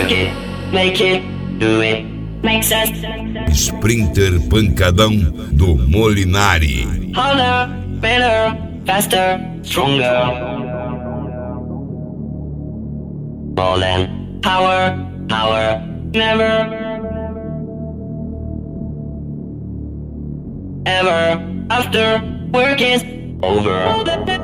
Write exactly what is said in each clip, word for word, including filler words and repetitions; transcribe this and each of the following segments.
Work it, make it, do it, makes us. Sprinter Pancadão do Molinari. Harder, better, faster, stronger. More than power, power, never. Ever after work is over.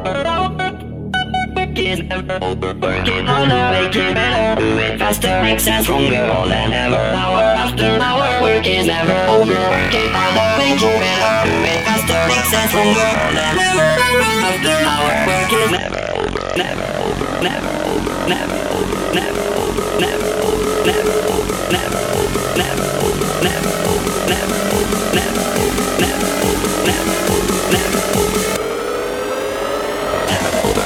Work is never over. Work it harder, make it better, do it faster, makes us stronger. More than ever, hour after hour. Work is never over. Work it harder, make it better, do it faster, makes us stronger. More than ever, after hour. Work is never over. Never over. Never over. Never over. Never over. Never over. Never over. Never over. Never over. Never over. Never over. Never over. Never over. Never over. Never over. Never over.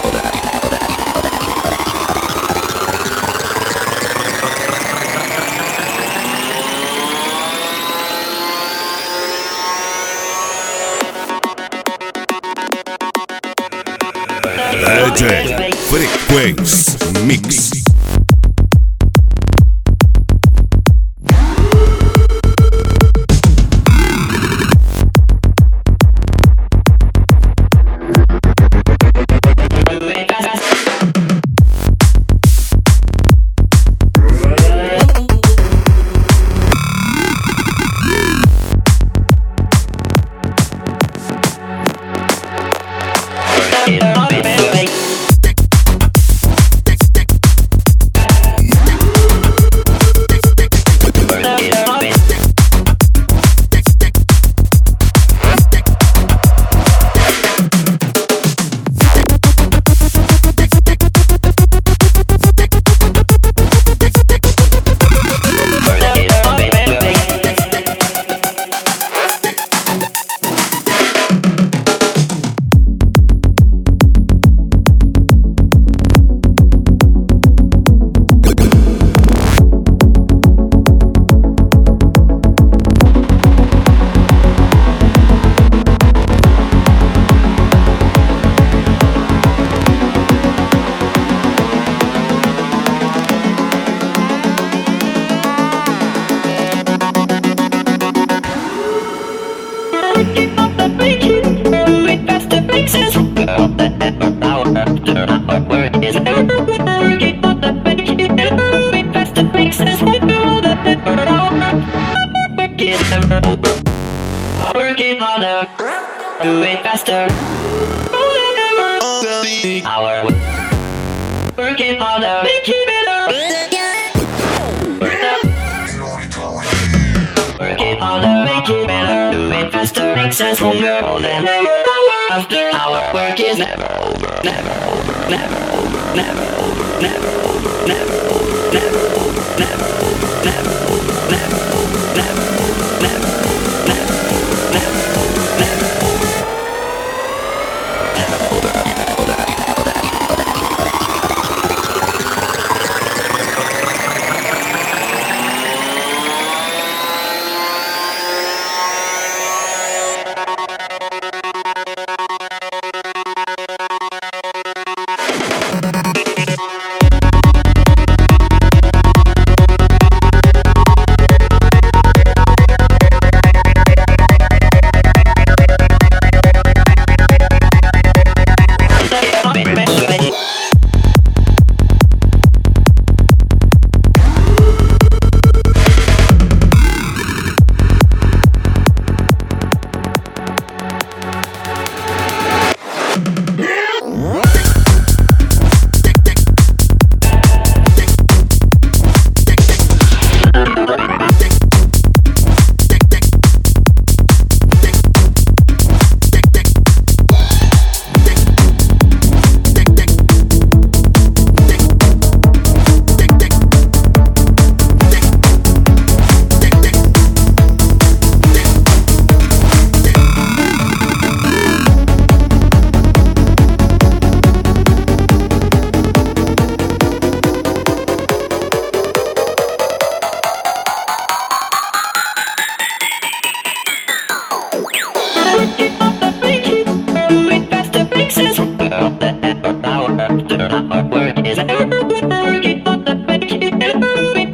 D J Frequency Mix. Working harder, do it faster. Our working harder, make it better. Working harder, make it better, do it faster, makes us stronger. More than ever. After our work is never over, never over, never over, never over, never over, never over, never over, never over, never over, never over, never over, never over.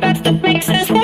faster, makes us